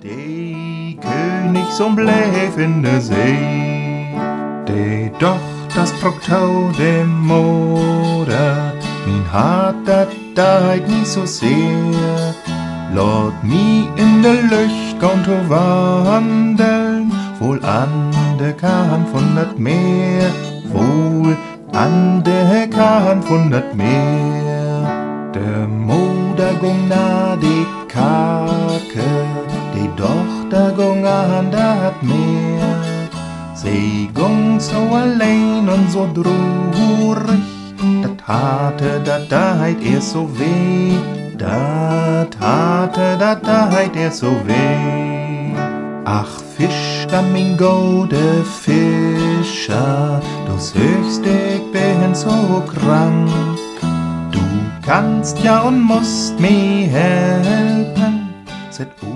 De König som blev in de zee, de docht das Proktau de Moder, min hart dat deit nie so sehr. Lot mi in de Lucht gonnt to wandeln, wohl an de Kant von dat Meer, wohl an de Kant von dat Meer. De Moder gong na de Kake, de Tochter gong an dat Meer. Sie gong so allein und so drurig, dat deit ihr so weh, dat deit ihr so weh. Ach, Fisch, da min gode Fischer, du söchst, ich bin so krank. Du kannst ja und musst mir helfen,